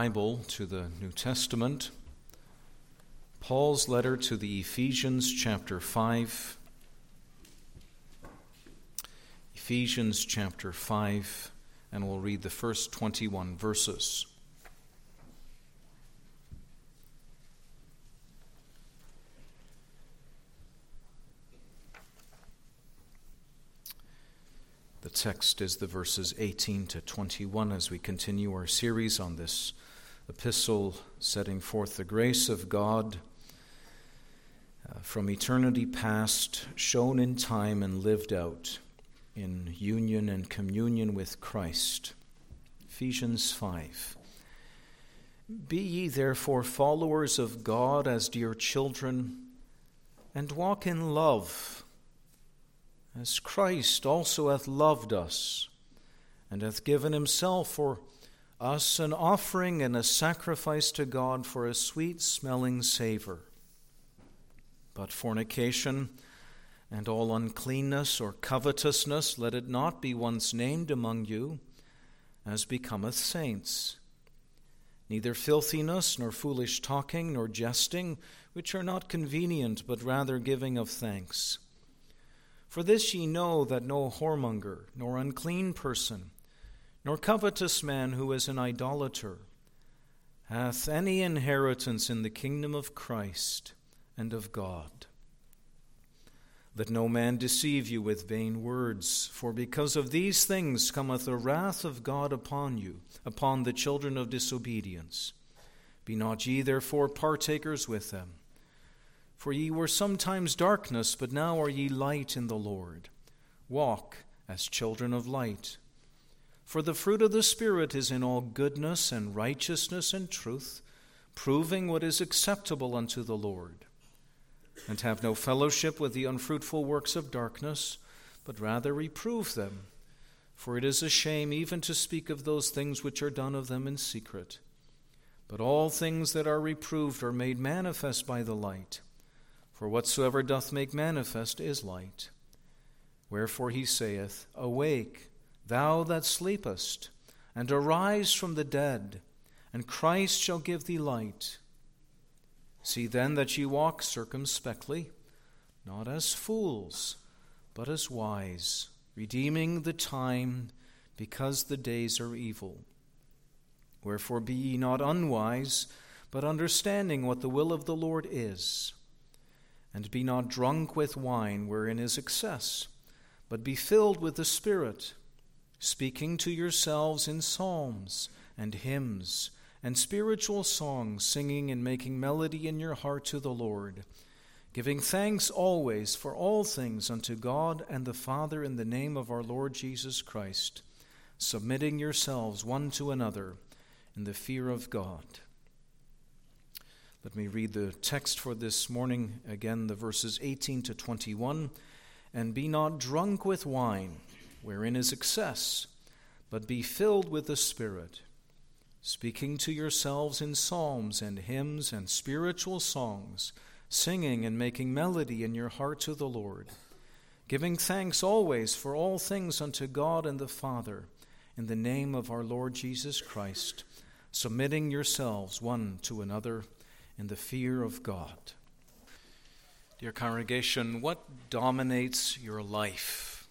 Bible to the New Testament, Paul's letter to the Ephesians chapter 5. Ephesians chapter 5, and we'll read the first 21 verses. The text is the verses 18 to 21 as we continue our series on this epistle, setting forth the grace of God from eternity past, shown in time and lived out in union and communion with Christ. Ephesians 5. Be ye therefore followers of God as dear children, and walk in love, as Christ also hath loved us, and hath given himself for us an offering and a sacrifice to God for a sweet-smelling savor. But fornication and all uncleanness or covetousness, let it not be once named among you, as becometh saints. Neither filthiness, nor foolish talking, nor jesting, which are not convenient, but rather giving of thanks. For this ye know, that no whoremonger, nor unclean person, nor covetous man who is an idolater, hath any inheritance in the kingdom of Christ and of God. Let no man deceive you with vain words, for because of these things cometh the wrath of God upon you, upon the children of disobedience. Be not ye therefore partakers with them. For ye were sometimes darkness, but now are ye light in the Lord. Walk as children of light. For the fruit of the Spirit is in all goodness and righteousness and truth, proving what is acceptable unto the Lord. And have no fellowship with the unfruitful works of darkness, but rather reprove them. For it is a shame even to speak of those things which are done of them in secret. But all things that are reproved are made manifest by the light. For whatsoever doth make manifest is light. Wherefore he saith, Awake, thou that sleepest, and arise from the dead, and Christ shall give thee light. See then that ye walk circumspectly, not as fools, but as wise, redeeming the time, because the days are evil. Wherefore be ye not unwise, but understanding what the will of the Lord is. And be not drunk with wine, wherein is excess, but be filled with the Spirit, speaking to yourselves in psalms and hymns and spiritual songs, singing and making melody in your heart to the Lord, giving thanks always for all things unto God and the Father in the name of our Lord Jesus Christ, submitting yourselves one to another in the fear of God. Let me read the text for this morning, again, the verses 18 to 21. And be not drunk with wine, wherein is excess, but be filled with the Spirit, speaking to yourselves in psalms and hymns and spiritual songs, singing and making melody in your heart to the Lord, giving thanks always for all things unto God and the Father, in the name of our Lord Jesus Christ, submitting yourselves one to another in the fear of God. Dear congregation, what dominates your life?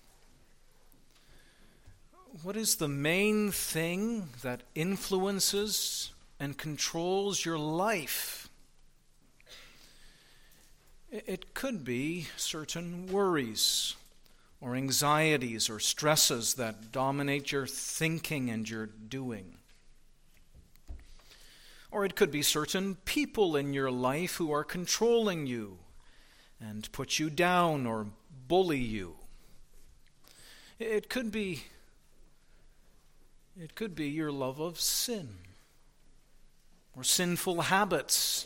What is the main thing that influences and controls your life? It could be certain worries or anxieties or stresses that dominate your thinking and your doing. Or it could be certain people in your life who are controlling you and put you down or bully you. It could be your love of sin or sinful habits.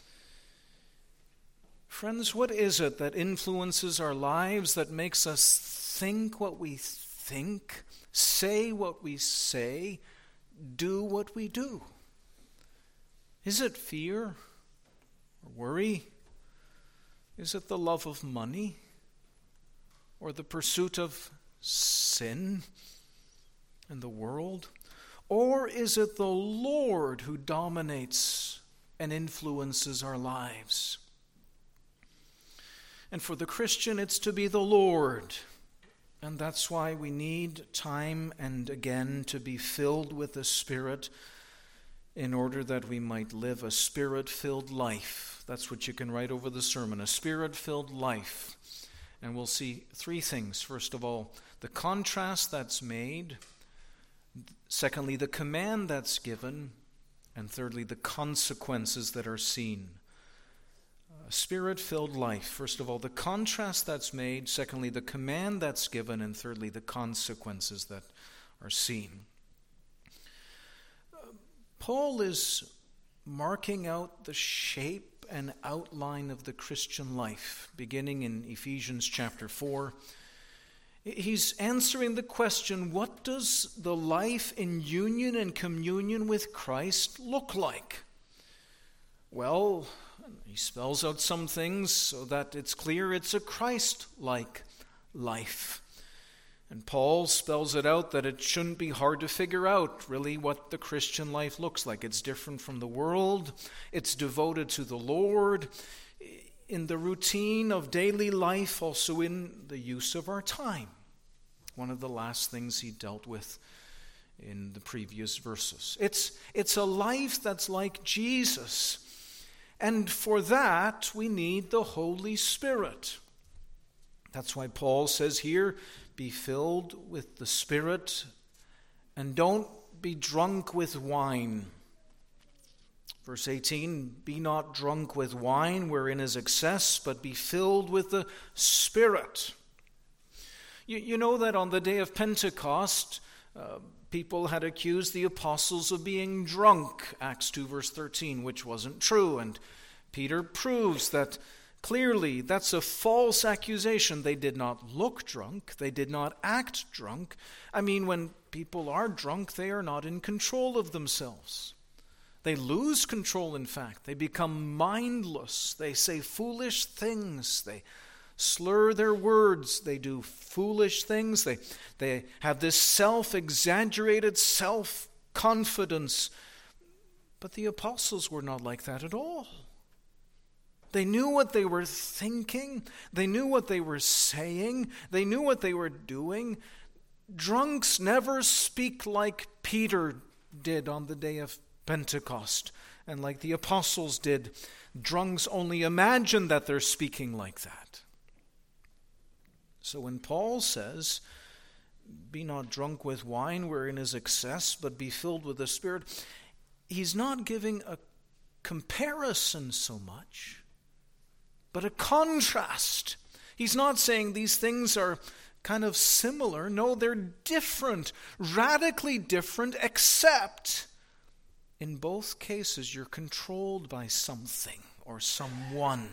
Friends, what is it that influences our lives, that makes us think what we think, say what we say, do what we do? Is it fear or worry? Is it the love of money or the pursuit of sin and the world? Or is it the Lord who dominates and influences our lives? And for the Christian, it's to be the Lord. And that's why we need time and again to be filled with the Spirit in order that we might live a Spirit-filled life. That's what you can write over the sermon, a Spirit-filled life. And we'll see three things. First of all, the contrast that's made. Secondly, the command that's given. And thirdly, the consequences that are seen. A Spirit-filled life. First of all, the contrast that's made. Secondly, the command that's given. And thirdly, the consequences that are seen. Paul is marking out the shape and outline of the Christian life, beginning in Ephesians chapter 4. He's answering the question, what does the life in union and communion with Christ look like? Well, he spells out some things so that it's clear it's a Christ-like life. And Paul spells it out that it shouldn't be hard to figure out really what the Christian life looks like. It's different from the world. It's devoted to the Lord in the routine of daily life, also in the use of our time. One of the last things he dealt with in the previous verses. It's a life that's like Jesus. And for that, we need the Holy Spirit. That's why Paul says here, be filled with the Spirit and don't be drunk with wine. Verse 18, be not drunk with wine wherein is excess, but be filled with the Spirit. You know that on the day of Pentecost, people had accused the apostles of being drunk, Acts 2 verse 13, which wasn't true. And Peter proves that clearly that's a false accusation. They did not look drunk. They did not act drunk. I mean, when people are drunk, they are not in control of themselves. They lose control, in fact. They become mindless. They say foolish things. They slur their words. They do foolish things. They have this self-exaggerated self-confidence. But the apostles were not like that at all. They knew what they were thinking. They knew what they were saying. They knew what they were doing. Drunks never speak like Peter did on the day of Pentecost, and like the apostles did. Drunks only imagine that they're speaking like that. So when Paul says, be not drunk with wine wherein is excess, but be filled with the Spirit, he's not giving a comparison so much, but a contrast. He's not saying these things are kind of similar. No, they're different, radically different, except in both cases you're controlled by something or someone.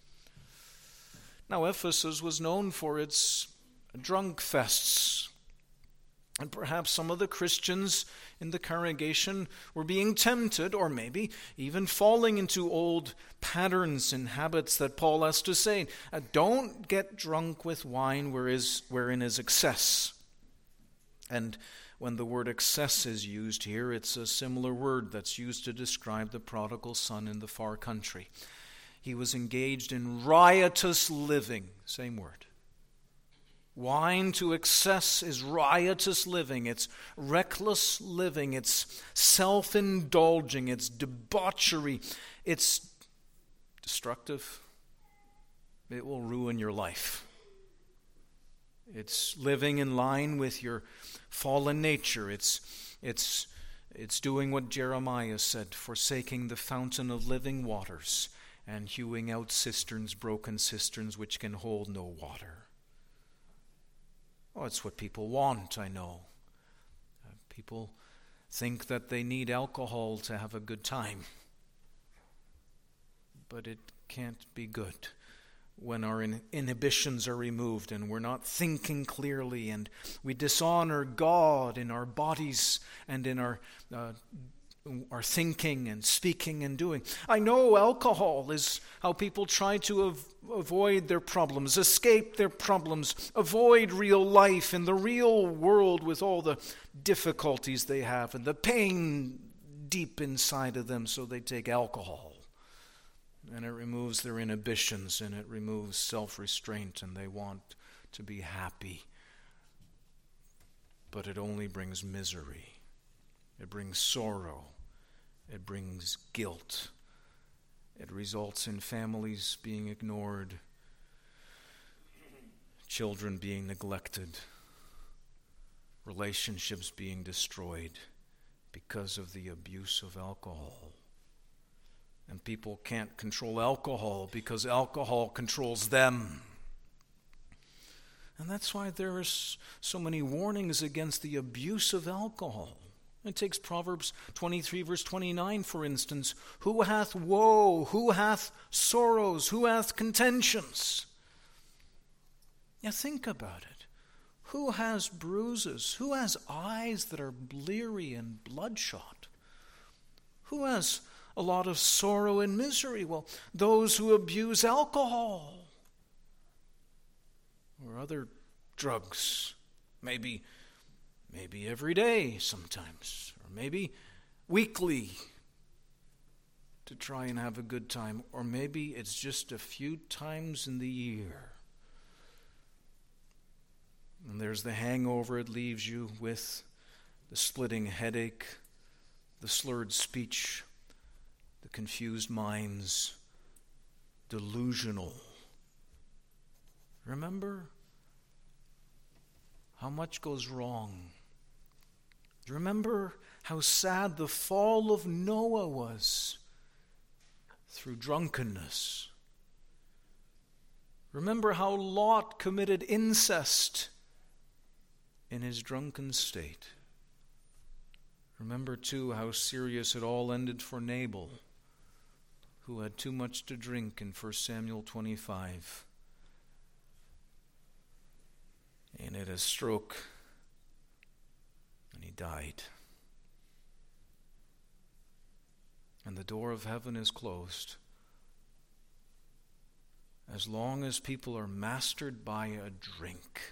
Now, Ephesus was known for its drunk fests. And perhaps some of the Christians in the congregation were being tempted, or maybe even falling into old patterns and habits that Paul has to say. Don't get drunk with wine wherein is excess. And when the word excess is used here, it's a similar word that's used to describe the prodigal son in the far country. He was engaged in riotous living, same word. Wine to excess is riotous living. It's reckless living. It's self-indulging. It's debauchery. It's destructive. It will ruin your life. It's living in line with your fallen nature. It's doing what Jeremiah said, forsaking the fountain of living waters and hewing out cisterns, broken cisterns, which can hold no water. Oh, it's what people want, I know. People think that they need alcohol to have a good time. But it can't be good when our inhibitions are removed and we're not thinking clearly and we dishonor God in our bodies and in our are thinking and speaking and doing. I know alcohol is how people try to avoid their problems, escape their problems, avoid real life in the real world with all the difficulties they have and the pain deep inside of them, so they take alcohol. And it removes their inhibitions and it removes self-restraint, and they want to be happy. But it only brings misery. It brings sorrow. It brings guilt. It results in families being ignored, children being neglected, relationships being destroyed because of the abuse of alcohol. And people can't control alcohol because alcohol controls them. And that's why there are so many warnings against the abuse of alcohol. It takes Proverbs 23 verse 29, for instance. Who hath woe? Who hath sorrows? Who hath contentions? Now think about it. Who has bruises? Who has eyes that are bleary and bloodshot? Who has a lot of sorrow and misery? Well, those who abuse alcohol or other drugs, maybe every day sometimes, or maybe weekly to try and have a good time, or maybe it's just a few times in the year. And there's the hangover it leaves you with, the splitting headache, the slurred speech, the confused minds, delusional. Remember how much goes wrong. Remember how sad the fall of Noah was through drunkenness. Remember how Lot committed incest in his drunken state. Remember, too, how serious it all ended for Nabal, who had too much to drink in 1 Samuel 25. And had a stroke, and he died. And the door of heaven is closed. As long as people are mastered by a drink.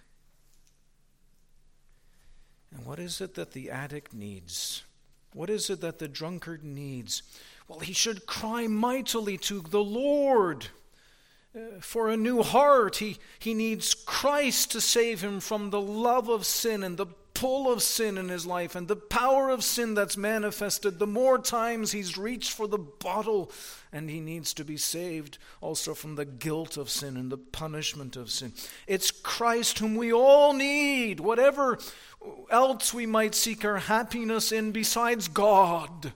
And what is it that the addict needs? What is it that the drunkard needs? Well, he should cry mightily to the Lord for a new heart. He needs Christ to save him from the love of sin and the pull of sin in his life and the power of sin that's manifested the more times he's reached for the bottle. And he needs to be saved also from the guilt of sin and the punishment of sin. It's Christ whom we all need, whatever else we might seek our happiness in besides God.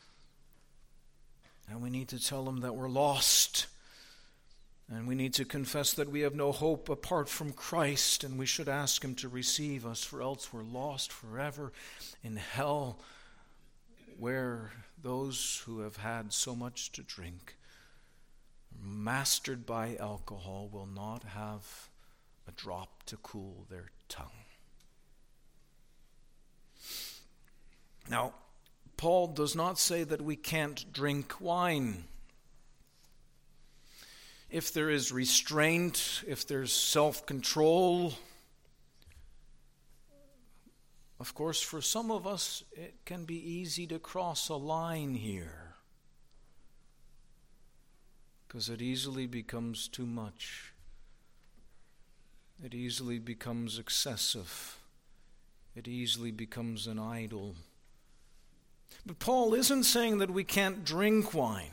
And we need to tell him that we're lost. And we need to confess that we have no hope apart from Christ, and we should ask him to receive us, for else we're lost forever in hell, where those who have had so much to drink, mastered by alcohol, will not have a drop to cool their tongue. Now, Paul does not say that we can't drink wine. If there is restraint, if there's self-control, of course, for some of us, it can be easy to cross a line here, because it easily becomes too much. It easily becomes excessive. It easily becomes an idol. But Paul isn't saying that we can't drink wine,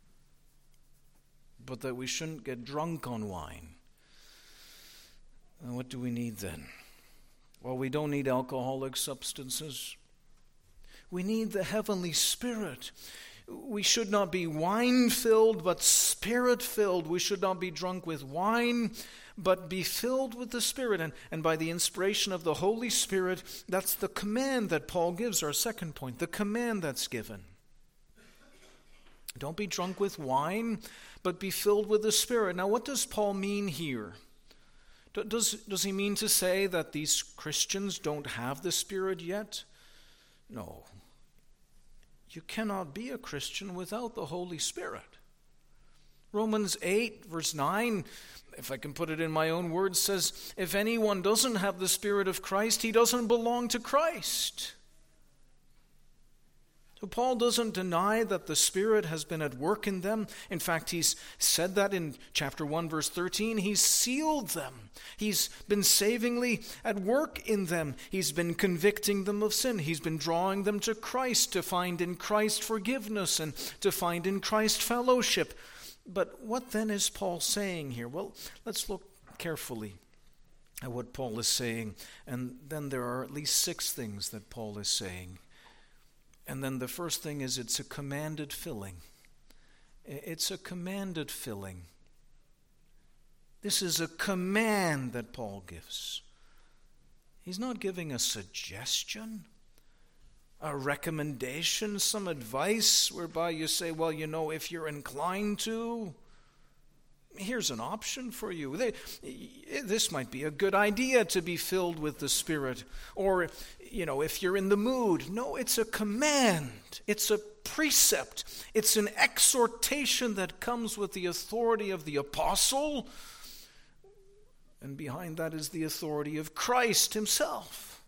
but that we shouldn't get drunk on wine. And what do we need then? Well, we don't need alcoholic substances. We need the Heavenly Spirit. We should not be wine-filled, but Spirit-filled. We should not be drunk with wine, but be filled with the Spirit. And by the inspiration of the Holy Spirit, that's the command that Paul gives, our second point, the command that's given. Don't be drunk with wine, but be filled with the Spirit. Now, what does Paul mean here? Does he mean to say that these Christians don't have the Spirit yet? No. You cannot be a Christian without the Holy Spirit. Romans 8, verse 9, if I can put it in my own words, says, if anyone doesn't have the Spirit of Christ, he doesn't belong to Christ. So Paul doesn't deny that the Spirit has been at work in them. In fact, he's said that in chapter 1, verse 13. He's sealed them. He's been savingly at work in them. He's been convicting them of sin. He's been drawing them to Christ, to find in Christ forgiveness and to find in Christ fellowship. But what then is Paul saying here? Well, let's look carefully at what Paul is saying. And then there are at least 6 things that Paul is saying. And then the first thing is it's a commanded filling. It's a commanded filling. This is a command that Paul gives. He's not giving a suggestion, a recommendation, some advice whereby you say, well, you know, if you're inclined to, here's an option for you. This might be a good idea to be filled with the Spirit. Or, you know, if you're in the mood. No, it's a command. It's a precept. It's an exhortation that comes with the authority of the apostle. And behind that is the authority of Christ himself.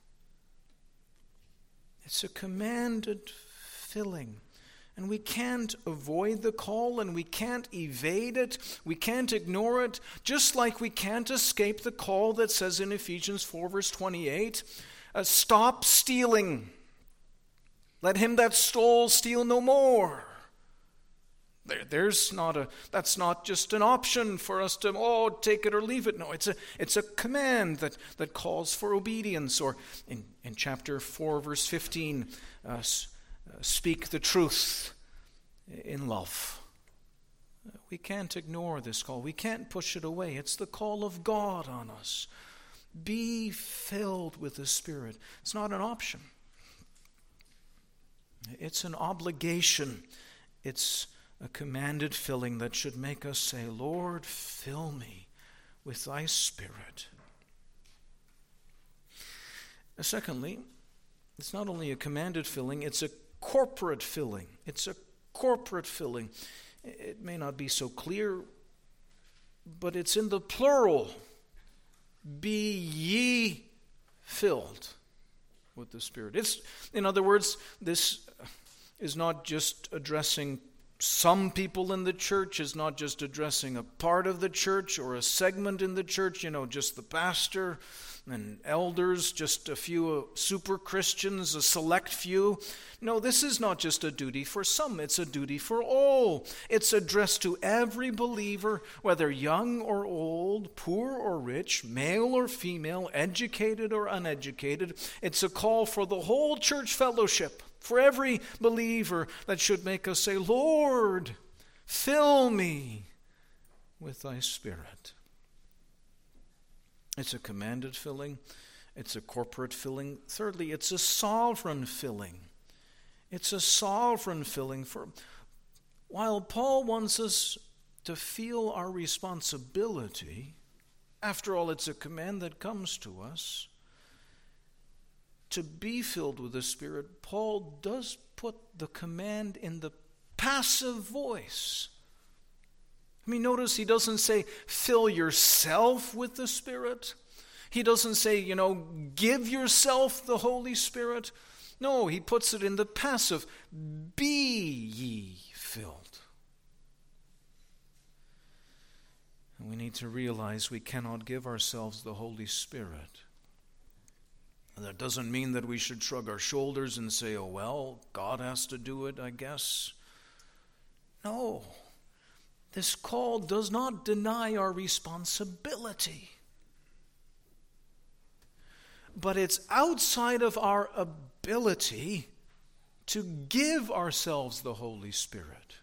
It's a commanded filling. And we can't avoid the call, and we can't evade it. We can't ignore it, just like we can't escape the call that says in Ephesians 4, verse 28, stop stealing. Let him that stole steal no more. That's not just an option for us to, take it or leave it. No, it's a command that calls for obedience. Or in chapter 4, verse 15, speak the truth in love. We can't ignore this call. We can't push it away. It's the call of God on us. Be filled with the Spirit. It's not an option. It's an obligation. It's a commanded filling that should make us say, Lord, fill me with thy Spirit. Secondly, it's not only a commanded filling, it's a corporate filling. It's a corporate filling. It may not be so clear, but it's in the plural. Be ye filled with the Spirit. In other words, this is not just addressing some people in the church, is not just addressing a part of the church or a segment in the church, just the pastor and elders, just a few super Christians, a select few. No, this is not just a duty for some, it's a duty for all. It's addressed to every believer, whether young or old, poor or rich, male or female, educated or uneducated. It's a call for the whole church fellowship, for every believer, that should make us say, Lord, fill me with thy Spirit. It's a commanded filling. It's a corporate filling. Thirdly, it's a sovereign filling. It's a sovereign filling. For while Paul wants us to feel our responsibility, after all, it's a command that comes to us, to be filled with the Spirit, Paul does put the command in the passive voice. Notice he doesn't say, fill yourself with the Spirit. He doesn't say, give yourself the Holy Spirit. No, he puts it in the passive. Be ye filled. And we need to realize we cannot give ourselves the Holy Spirit. That doesn't mean that we should shrug our shoulders and say, oh, well, God has to do it, I guess. No. This call does not deny our responsibility. But it's outside of our ability to give ourselves the Holy Spirit.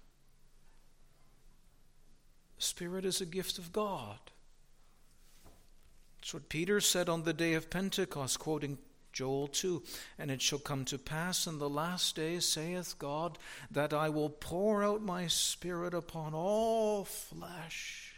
The Spirit is a gift of God. That's what Peter said on the day of Pentecost, quoting Joel 2. And it shall come to pass in the last days, saith God, that I will pour out my Spirit upon all flesh.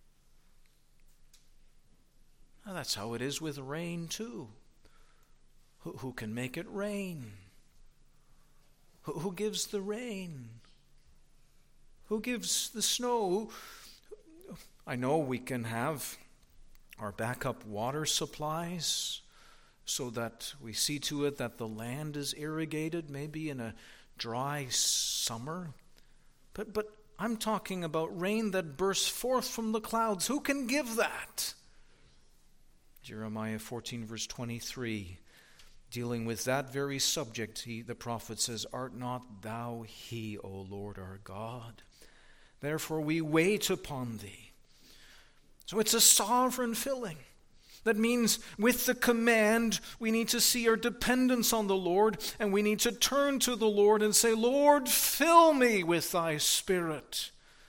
Now that's how it is with rain too. Who can make it rain? Who gives the rain? Who gives the snow? I know we can have our backup water supplies so that we see to it that the land is irrigated, maybe in a dry summer. But I'm talking about rain that bursts forth from the clouds. Who can give that? Jeremiah 14, verse 23, dealing with that very subject, the prophet says, "Art not thou he, O Lord our God? Therefore we wait upon thee." So it's a sovereign filling. That means with the command, we need to see our dependence on the Lord, and we need to turn to the Lord and say, "Lord, fill me with thy Spirit."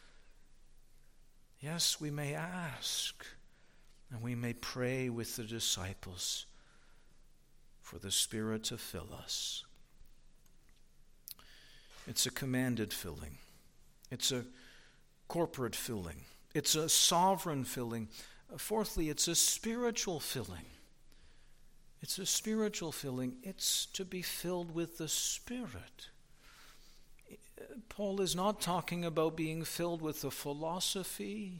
Yes, we may ask, and we may pray with the disciples for the Spirit to fill us. It's a commanded filling. It's a corporate filling. It's a sovereign filling. Fourthly, it's a spiritual filling. It's a spiritual filling. It's to be filled with the Spirit. Paul is not talking about being filled with a philosophy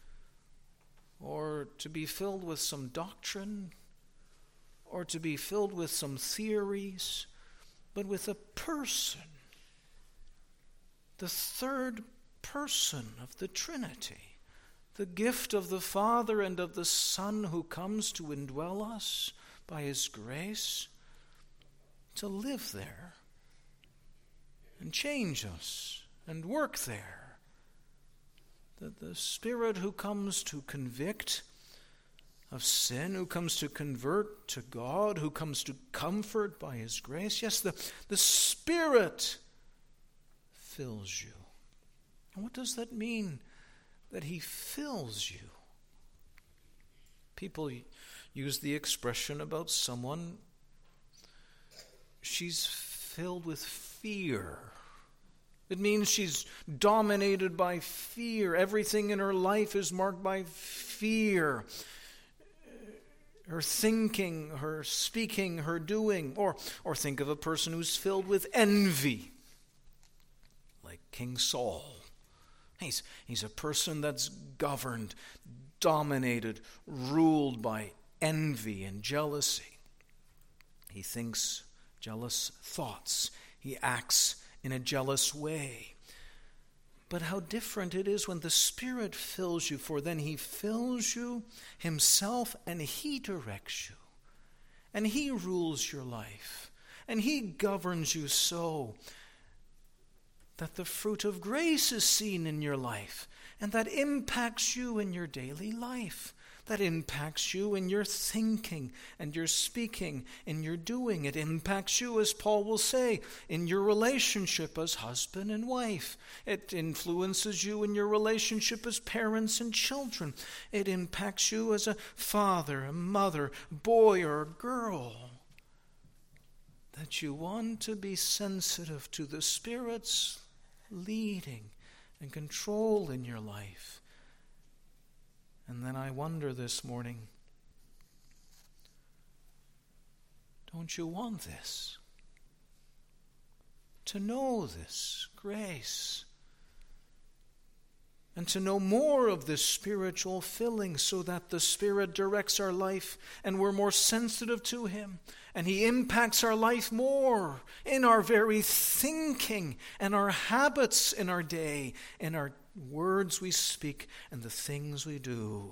or to be filled with some doctrine or to be filled with some theories, but with a person, the third person of the Trinity, the gift of the Father and of the Son who comes to indwell us by His grace, to live there and change us and work there. The Spirit who comes to convict of sin, who comes to convert to God, who comes to comfort by His grace. Yes, the Spirit fills you. And what does that mean, that He fills you? People use the expression about someone, she's filled with fear. It means she's dominated by fear. Everything in her life is marked by fear. Her thinking, her speaking, her doing. Or think of a person who's filled with envy, like King Saul. He's a person that's governed, dominated, ruled by envy and jealousy. He thinks jealous thoughts. He acts in a jealous way. But how different it is when the Spirit fills you, for then He fills you Himself and He directs you. And He rules your life. And He governs you so that the fruit of grace is seen in your life, and that impacts you in your daily life, that impacts you in your thinking and your speaking, in your doing. It impacts you, as Paul will say, in your relationship as husband and wife. It influences you in your relationship as parents and children. It impacts you as a father, a mother, boy or girl. That you want to be sensitive to the Spirit's leading and control in your life. And then I wonder this morning, don't you want this? To know this grace and to know more of this spiritual filling, so that the Spirit directs our life and we're more sensitive to Him, and He impacts our life more in our very thinking and our habits in our day, in our words we speak and the things we do.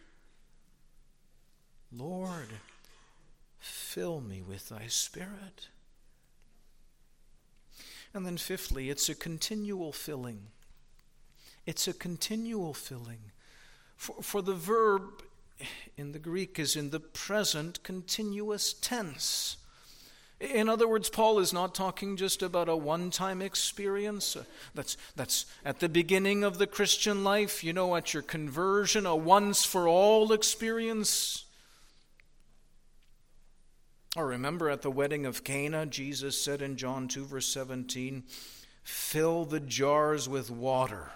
Lord, fill me with thy Spirit. And then fifthly, it's a continual filling. It's a continual filling. For the verb in the Greek is in the present continuous tense. In other words, Paul is not talking just about a one-time experience. That's at the beginning of the Christian life, at your conversion, a once-for-all experience. Or remember at the wedding of Cana, Jesus said in John 2, verse 17, "Fill the jars with water."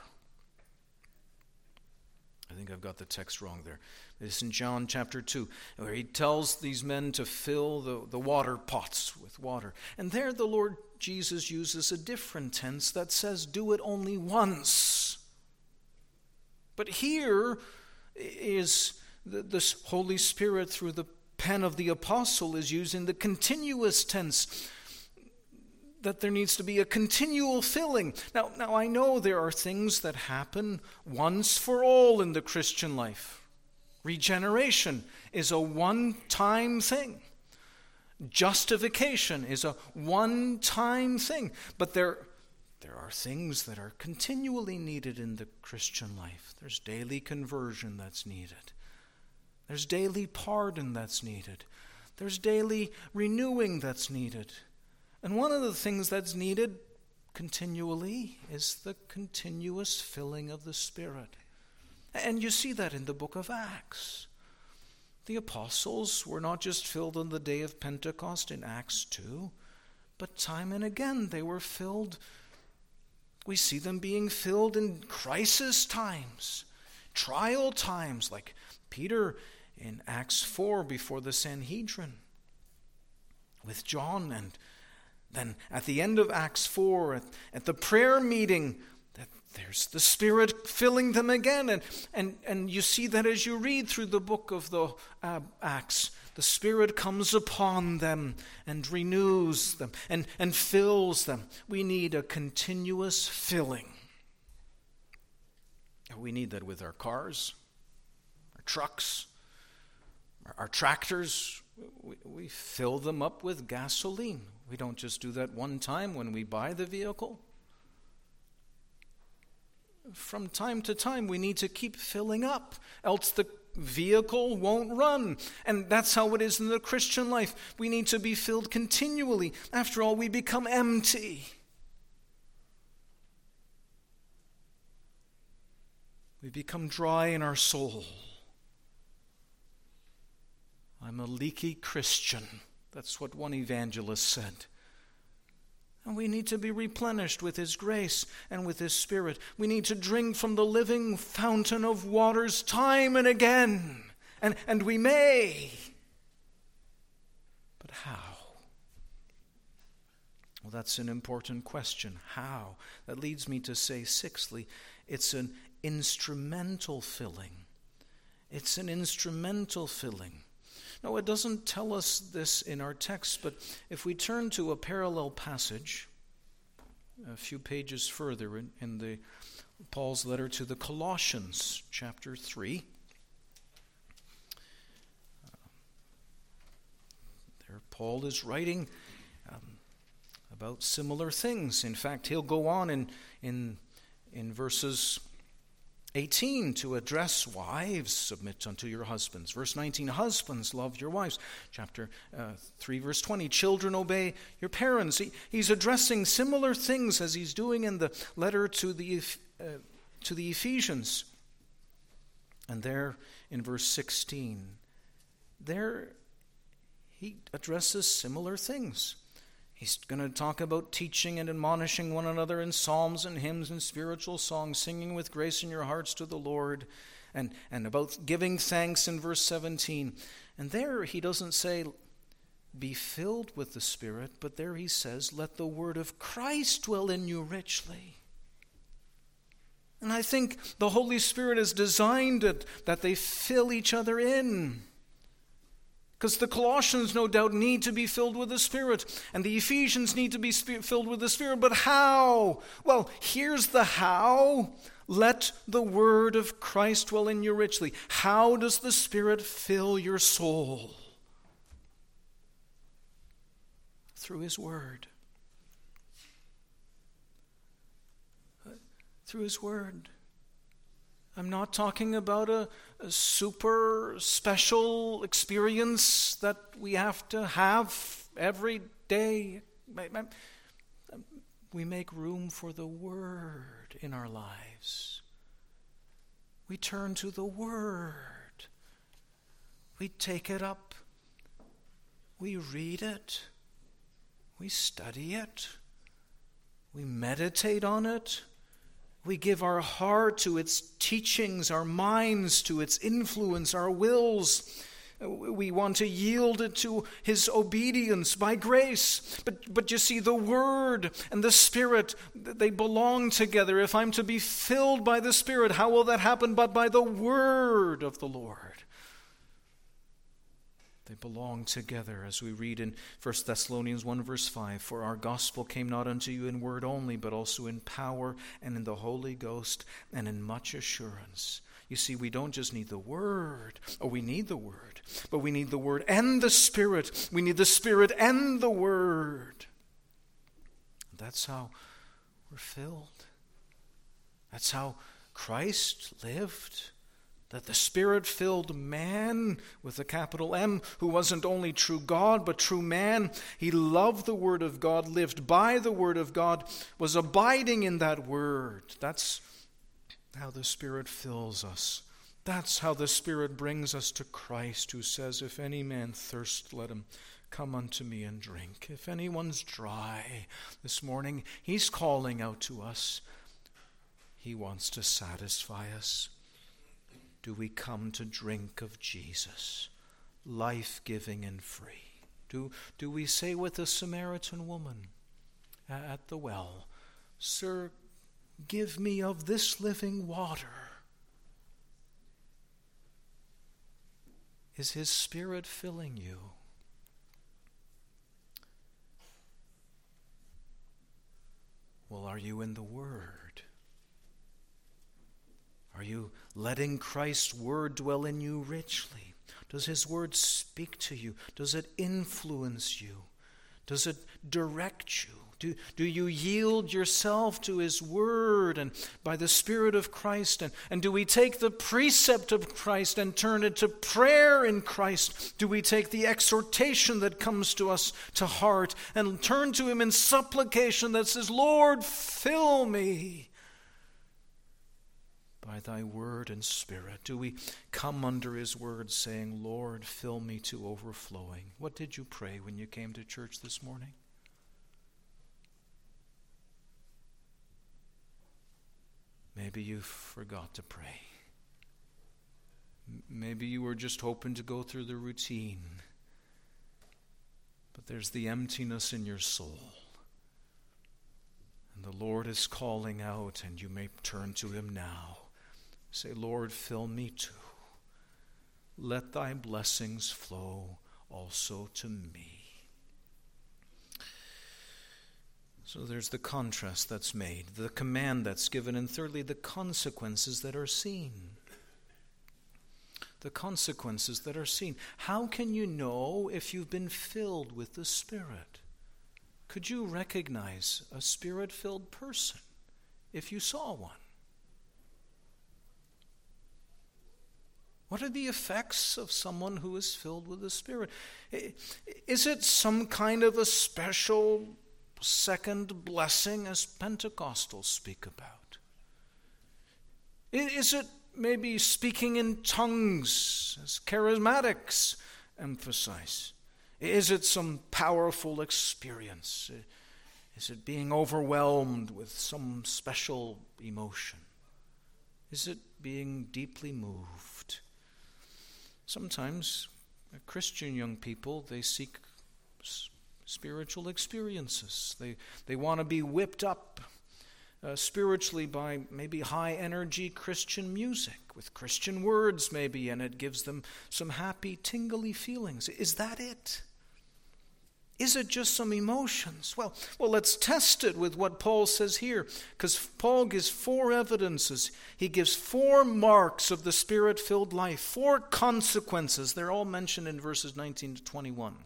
I think I've got the text wrong there. It's in John chapter 2, where He tells these men to fill the water pots with water. And there the Lord Jesus uses a different tense that says, do it only once. But here is this Holy Spirit, through the pen of the apostle, is using the continuous tense, that there needs to be a continual filling. Now I know there are things that happen once for all in the Christian life. Regeneration is a one-time thing. Justification is a one-time thing. But there are things that are continually needed in the Christian life. There's daily conversion that's needed. There's daily pardon that's needed. There's daily renewing that's needed. And one of the things that's needed continually is the continuous filling of the Spirit. And you see that in the book of Acts. The apostles were not just filled on the day of Pentecost in Acts 2, but time and again they were filled. We see them being filled in crisis times, trial times, like Peter in Acts 4 before the Sanhedrin with John, and then at the end of Acts 4, at the prayer meeting, that there's the Spirit filling them again. And you see that as you read through the book of the Acts. The Spirit comes upon them and renews them and fills them. We need a continuous filling. We need that with our cars, our trucks, our tractors. We fill them up with gasoline. We don't just do that one time when we buy the vehicle. From time to time, we need to keep filling up, else the vehicle won't run. And that's how it is in the Christian life. We need to be filled continually. After all, we become empty. We become dry in our soul. I'm a leaky Christian. That's what one evangelist said. And we need to be replenished with His grace and with His Spirit. We need to drink from the living fountain of waters time and again. And we may. But how? Well, that's an important question. How? That leads me to say, sixthly, it's an instrumental filling. It's an instrumental filling. No, it doesn't tell us this in our text, but if we turn to a parallel passage, a few pages further in Paul's letter to the Colossians, chapter 3, there Paul is writing about similar things. In fact, he'll go on in verses 18 to address wives, submit unto your husbands. Verse 19, husbands, love your wives. Chapter 3, verse 20, children, obey your parents. He's addressing similar things as he's doing in the letter to the Ephesians. And there in verse 16, there he addresses similar things. He's going to talk about teaching and admonishing one another in psalms and hymns and spiritual songs, singing with grace in your hearts to the Lord, and about giving thanks in verse 17. And there he doesn't say, be filled with the Spirit, but there he says, let the word of Christ dwell in you richly. And I think the Holy Spirit has designed it that they fill each other in. Because the Colossians, no doubt, need to be filled with the Spirit. And the Ephesians need to be filled with the Spirit. But how? Well, here's the how. Let the word of Christ dwell in you richly. How does the Spirit fill your soul? Through His word. Through His word. I'm not talking about a super special experience that we have to have every day. We make room for the Word in our lives. We turn to the Word. We take it up. We read it. We study it. We meditate on it. We give our heart to its teachings, our minds to its influence, our wills. We want to yield it to his obedience by grace. But you see, the Word and the Spirit, they belong together. If I'm to be filled by the Spirit, how will that happen? But by the Word of the Lord. They belong together, as we read in 1 Thessalonians 1 verse 5, "For our gospel came not unto you in word only, but also in power and in the Holy Ghost and in much assurance." You see, we don't just need the Word, we need the Word, but we need the Word and the Spirit. We need the Spirit and the Word. That's how we're filled. That's how Christ lived. That the Spirit-filled man, with a capital M, who wasn't only true God, but true man, he loved the Word of God, lived by the Word of God, was abiding in that Word. That's how the Spirit fills us. That's how the Spirit brings us to Christ, who says, "If any man thirst, let him come unto me and drink." If anyone's dry this morning, he's calling out to us. He wants to satisfy us. Do we come to drink of Jesus, life-giving and free? Do we say with the Samaritan woman at the well, "Sir, give me of this living water"? Is his Spirit filling you? Well, are you in the Word? Are you letting Christ's Word dwell in you richly? Does his Word speak to you? Does it influence you? Does it direct you? Do you yield yourself to his Word and by the Spirit of Christ? And do we take the precept of Christ and turn it to prayer in Christ? Do we take the exhortation that comes to us to heart and turn to him in supplication that says, "Lord, fill me by thy Word and Spirit"? Do we come under his Word saying, "Lord, fill me to overflowing"? What did you pray when you came to church this morning? Maybe you forgot to pray. Maybe you were just hoping to go through the routine. But there's the emptiness in your soul. And the Lord is calling out, and you may turn to him now. Say, "Lord, fill me too. Let thy blessings flow also to me." So there's the contrast that's made, the command that's given, and thirdly, the consequences that are seen. The consequences that are seen. How can you know if you've been filled with the Spirit? Could you recognize a Spirit-filled person if you saw one? What are the effects of someone who is filled with the Spirit? Is it some kind of a special second blessing, as Pentecostals speak about? Is it maybe speaking in tongues, as charismatics emphasize? Is it some powerful experience? Is it being overwhelmed with some special emotion? Is it being deeply moved? Sometimes Christian young people, they seek spiritual experiences. They want to be whipped up spiritually by maybe high-energy Christian music with Christian words maybe, and it gives them some happy, tingly feelings. Is that it? Is it just some emotions? Well, let's test it with what Paul says here, because Paul gives 4 evidences. He gives 4 marks of the Spirit-filled life, 4 consequences. They're all mentioned in verses 19 to 21.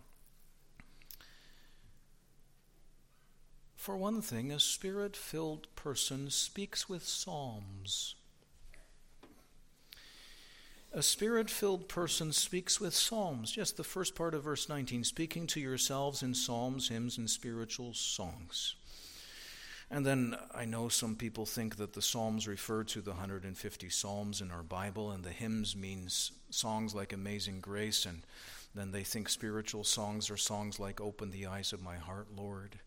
For one thing, a Spirit-filled person speaks with psalms. A Spirit-filled person speaks with psalms. Just the first part of verse 19, speaking to yourselves in psalms, hymns, and spiritual songs. And then I know some people think that the psalms refer to the 150 psalms in our Bible, and the hymns means songs like Amazing Grace, and then they think spiritual songs are songs like Open the Eyes of My Heart, Lord.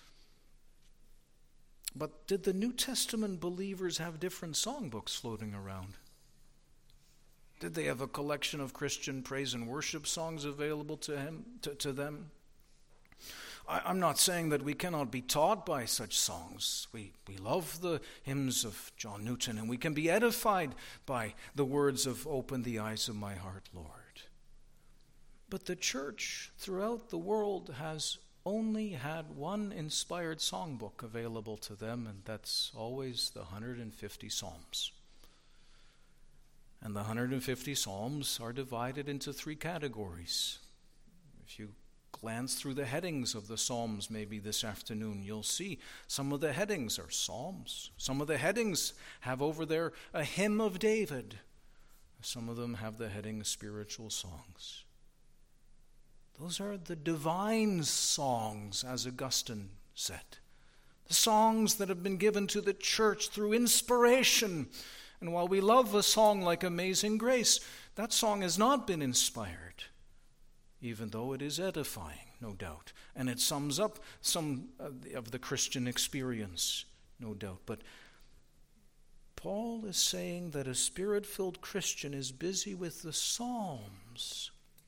But did the New Testament believers have different songbooks floating around? Did they have a collection of Christian praise and worship songs available to them? I'm not saying that we cannot be taught by such songs. We love the hymns of John Newton, and we can be edified by the words of "Open the eyes of my heart, Lord." But the church throughout the world has only had one inspired songbook available to them, and that's always the 150 Psalms. And the 150 Psalms are divided into 3 categories. If you glance through the headings of the Psalms maybe this afternoon, you'll see some of the headings are Psalms. Some of the headings have over there a hymn of David. Some of them have the heading spiritual songs. Those are the divine songs, as Augustine said. The songs that have been given to the church through inspiration. And while we love a song like Amazing Grace, that song has not been inspired, even though it is edifying, no doubt. And it sums up some of the Christian experience, no doubt. But Paul is saying that a Spirit-filled Christian is busy with the Psalms.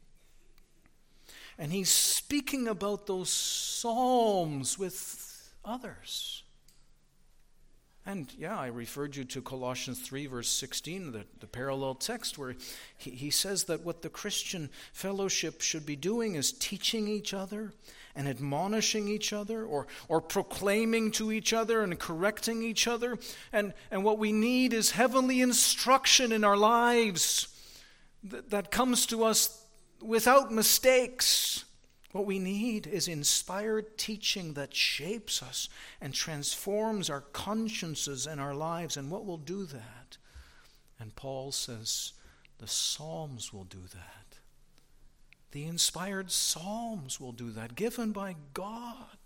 And he's speaking about those Psalms with others. And I referred you to Colossians 3, verse 16, the parallel text where he says that what the Christian fellowship should be doing is teaching each other and admonishing each other, or proclaiming to each other and correcting each other. And what we need is heavenly instruction in our lives that comes to us without mistakes. What we need is inspired teaching that shapes us and transforms our consciences and our lives. And what will do that? And Paul says the Psalms will do that. The inspired Psalms will do that, given by God.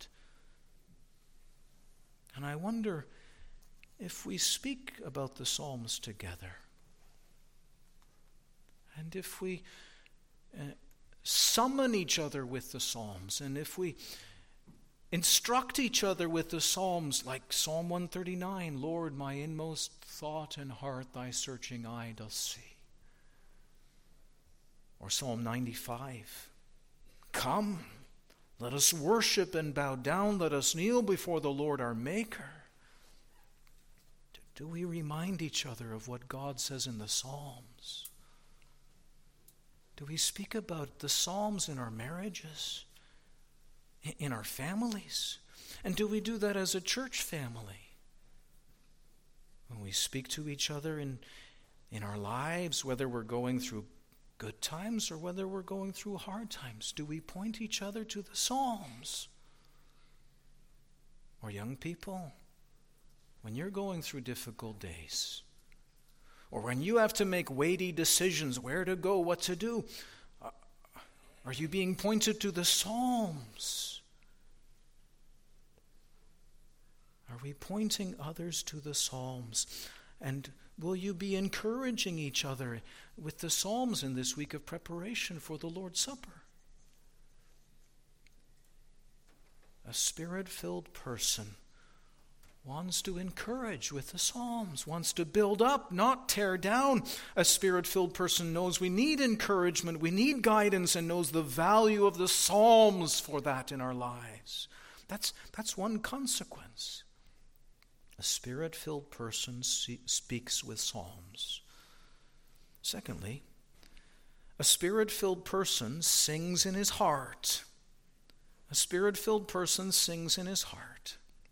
And I wonder if we speak about the Psalms together, and if we summon each other with the Psalms, and if we instruct each other with the Psalms, like Psalm 139, Lord, my inmost thought and heart thy searching eye doth see. Or Psalm 95, come, let us worship and bow down, let us kneel before the Lord our Maker. Do we remind each other of what God says in the Psalms? Do we speak about the Psalms in our marriages, in our families? And do we do that as a church family? When we speak to each other in our lives, whether we're going through good times or whether we're going through hard times, do we point each other to the Psalms? Or young people, when you're going through difficult days, or when you have to make weighty decisions, where to go, what to do, are you being pointed to the Psalms? Are we pointing others to the Psalms? And will you be encouraging each other with the Psalms in this week of preparation for the Lord's Supper? A Spirit-filled person wants to encourage with the Psalms, wants to build up, not tear down. A Spirit-filled person knows we need encouragement, we need guidance, and knows the value of the Psalms for that in our lives. That's one consequence. A Spirit-filled person speaks with Psalms. Secondly, a Spirit-filled person sings in his heart. A Spirit-filled person sings in his heart.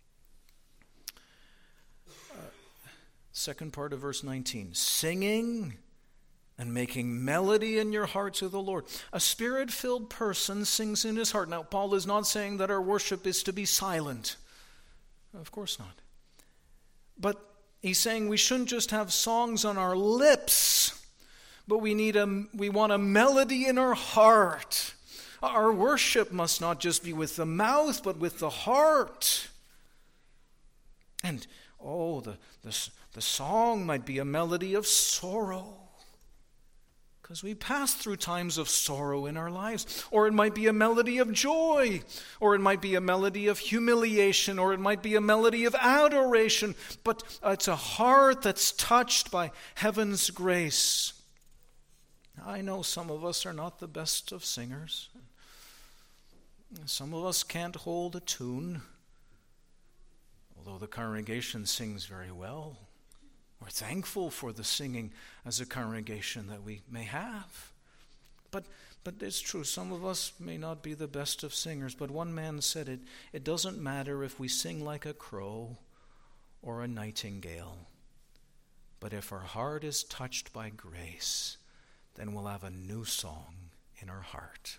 Second part of verse 19, singing and making melody in your heart to the Lord. A Spirit-filled person sings in his heart. Now, Paul is not saying that our worship is to be silent. Of course not. But he's saying we shouldn't just have songs on our lips, but we want a melody in our heart. Our worship must not just be with the mouth, but with the heart. And the song might be a melody of sorrow, because we pass through times of sorrow in our lives. Or it might be a melody of joy, or it might be a melody of humiliation, or it might be a melody of adoration. But it's a heart that's touched by heaven's grace. I know some of us are not the best of singers. Some of us can't hold a tune, although the congregation sings very well. We're thankful for the singing as a congregation that we may have. But it's true, some of us may not be the best of singers, but one man said it doesn't matter if we sing like a crow or a nightingale, but if our heart is touched by grace, then we'll have a new song in our heart.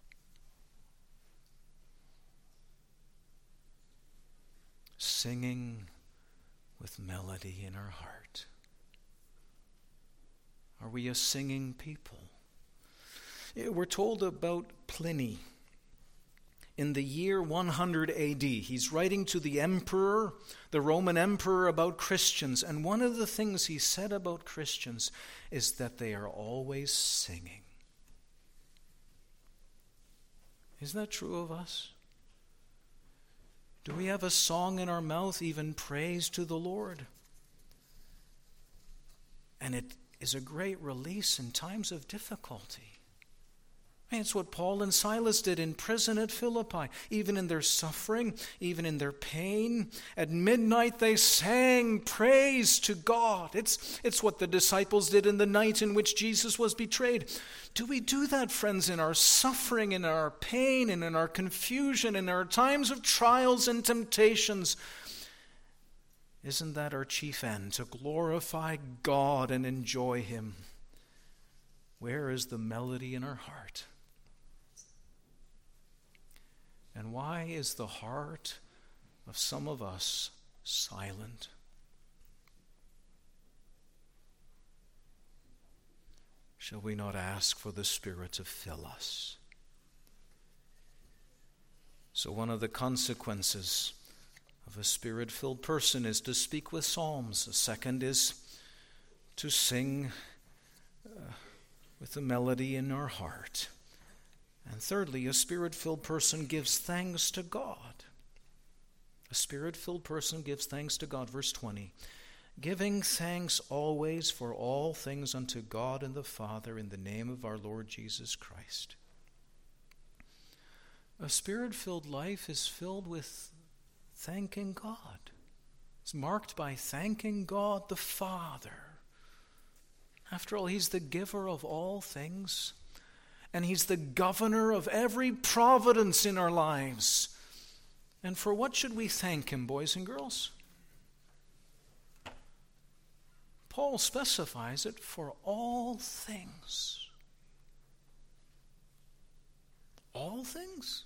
Singing with melody in our heart. Are we a singing people? We're told about Pliny. In the year 100 AD, he's writing to the emperor, the Roman emperor, about Christians. And one of the things he said about Christians is that they are always singing. Is that true of us? Do we have a song in our mouth, even praise to the Lord? And it is a great release in times of difficulty. It's what Paul and Silas did in prison at Philippi. Even in their suffering, even in their pain, at midnight they sang praise to God. It's what the disciples did in the night in which Jesus was betrayed. Do we do that, friends, in our suffering, in our pain, and in our confusion, in our times of trials and temptations? Isn't that our chief end, to glorify God and enjoy Him? Where is the melody in our heart? And why is the heart of some of us silent? Shall we not ask for the Spirit to fill us? So one of the consequences of a Spirit-filled person is to speak with psalms. The second is to sing with a melody in our heart. And thirdly, a Spirit-filled person gives thanks to God. A Spirit-filled person gives thanks to God. Verse 20, giving thanks always for all things unto God and the Father in the name of our Lord Jesus Christ. A Spirit-filled life is filled with thanking God. It's marked by thanking God the Father. After all, He's the giver of all things. And He's the governor of every providence in our lives. And for what should we thank Him, boys and girls? Paul specifies it for all things. All things?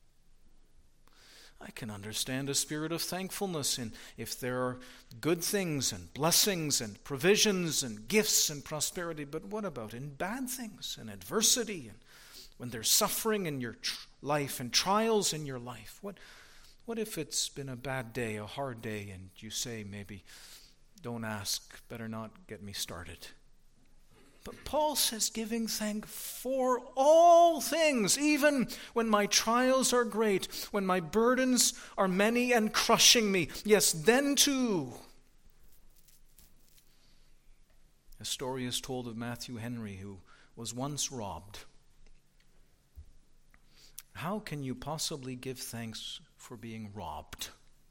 I can understand a spirit of thankfulness if there are good things and blessings and provisions and gifts and prosperity. But what about in bad things and adversity and when there's suffering in your life and trials in your life? What if it's been a bad day, a hard day, and you say maybe, don't ask, better not get me started? But Paul says giving thanks for all things, even when my trials are great, when my burdens are many and crushing me. Yes, then too. A story is told of Matthew Henry, who was once robbed. How can you possibly give thanks for being robbed?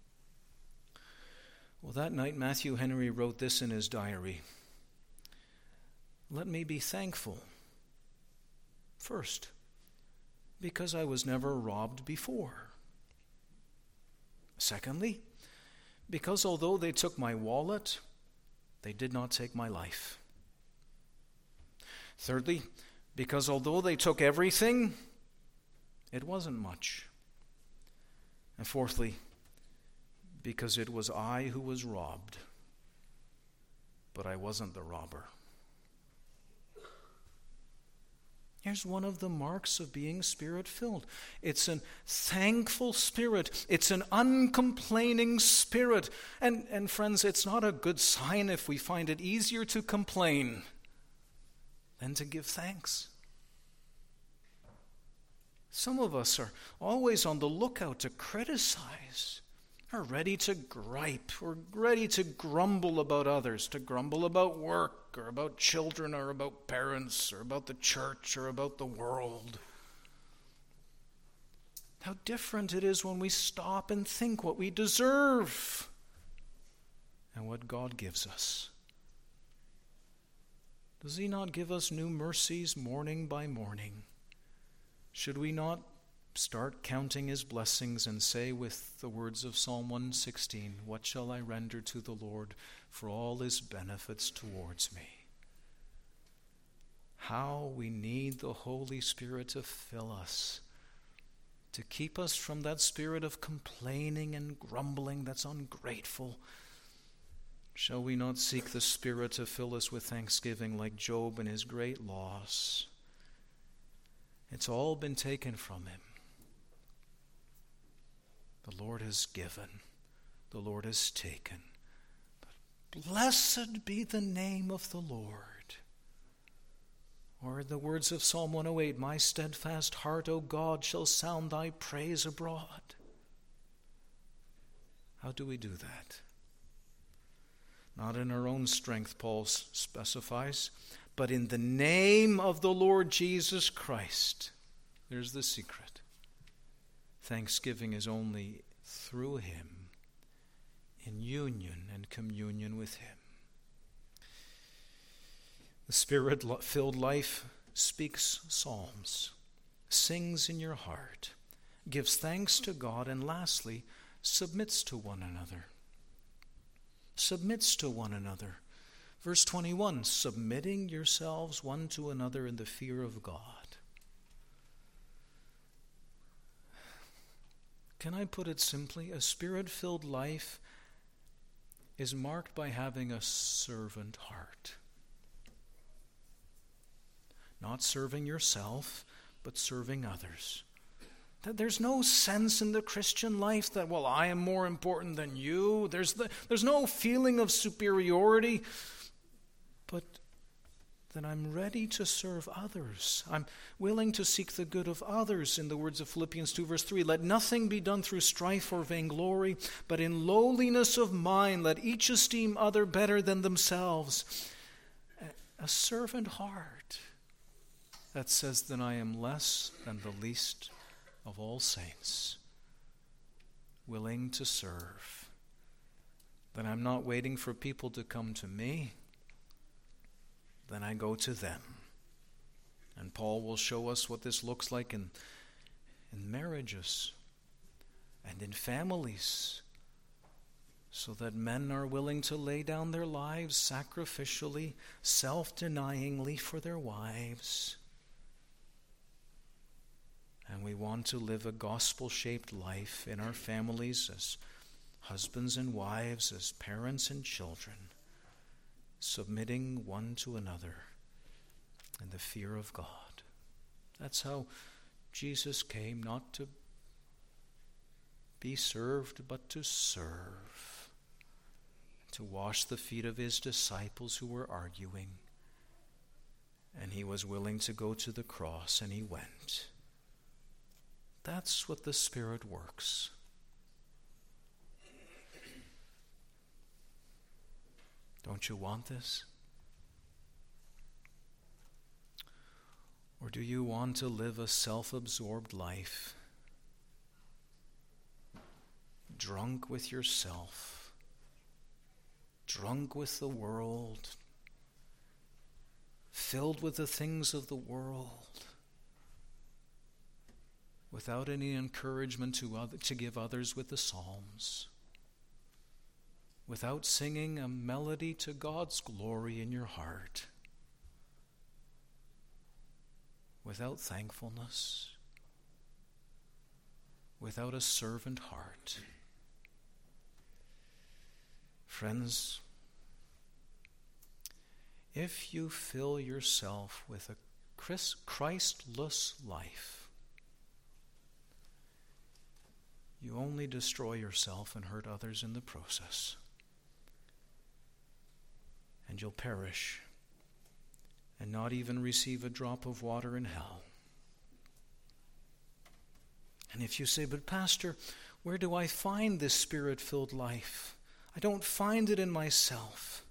Well, that night Matthew Henry wrote this in his diary. Let me be thankful, first, because I was never robbed before. Secondly, because although they took my wallet, they did not take my life. Thirdly, because although they took everything, it wasn't much. And fourthly, because it was I who was robbed, but I wasn't the robber. Here's one of the marks of being Spirit-filled. It's a thankful spirit. It's an uncomplaining spirit. And friends, it's not a good sign if we find it easier to complain than to give thanks. Some of us are always on the lookout to criticize. are ready to gripe or ready to grumble about others, to grumble about work or about children or about parents or about the church or about the world. How different it is when we stop and think what we deserve and what God gives us. Does He not give us new mercies morning by morning? Should we not start counting His blessings and say with the words of Psalm 116, "What shall I render to the Lord for all His benefits towards me?" How we need the Holy Spirit to fill us, to keep us from that spirit of complaining and grumbling that's ungrateful. Shall we not seek the Spirit to fill us with thanksgiving like Job and his great loss? It's all been taken from him. The Lord has given, the Lord has taken. But blessed be the name of the Lord. Or in the words of Psalm 108, "My steadfast heart, O God, shall sound thy praise abroad." How do we do that? Not in our own strength, Paul specifies, but in the name of the Lord Jesus Christ. There's the secret. Thanksgiving is only through Him, in union and communion with Him. The Spirit-filled life speaks psalms, sings in your heart, gives thanks to God, and lastly, submits to one another. Submits to one another. Verse 21, submitting yourselves one to another in the fear of God. Can I put it simply? A Spirit-filled life is marked by having a servant heart. Not serving yourself, but serving others. That there's no sense in the Christian life that, well, I am more important than you. There's no feeling of superiority, but that I'm ready to serve others. I'm willing to seek the good of others, in the words of Philippians 2, verse 3. Let nothing be done through strife or vainglory, but in lowliness of mind let each esteem other better than themselves. A servant heart that says that I am less than the least of all saints, willing to serve. That I'm not waiting for people to come to me, then I go to them. And Paul will show us what this looks like in marriages and in families, so that men are willing to lay down their lives sacrificially, self-denyingly for their wives. And we want to live a gospel-shaped life in our families as husbands and wives, as parents and children, submitting one to another in the fear of God. That's how Jesus came, not to be served, but to serve, to wash the feet of his disciples who were arguing. And he was willing to go to the cross, and he went. That's what the Spirit works. Don't you want this? Or do you want to live a self-absorbed life, drunk with yourself, drunk with the world, filled with the things of the world, without any encouragement to give others with the Psalms, without singing a melody to God's glory in your heart, without thankfulness, without a servant heart? Friends, if you fill yourself with a Christless life, you only destroy yourself and hurt others in the process. And you'll perish and not even receive a drop of water in hell. And if you say, but Pastor, Where do I find this Spirit-filled life? I don't find it in myself.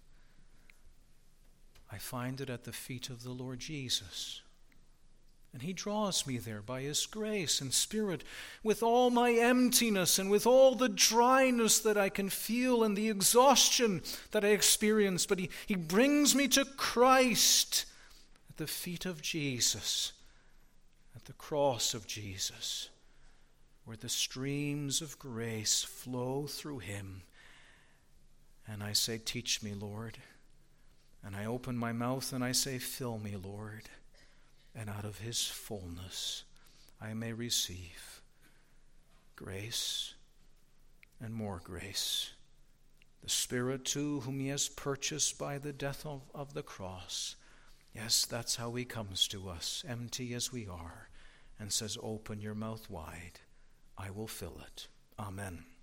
I find it at the feet of the Lord Jesus. And he draws me there by his grace and Spirit, with all my emptiness and with all the dryness that I can feel and the exhaustion that I experience. But he brings me to Christ at the feet of Jesus, at the cross of Jesus, where the streams of grace flow through him. And I say, teach me, Lord. And I open my mouth and I say, fill me, Lord. And out of his fullness I may receive grace and more grace. The Spirit, too, whom he has purchased by the death of the cross. Yes, that's how he comes to us, empty as we are, and says, open your mouth wide. I will fill it. Amen.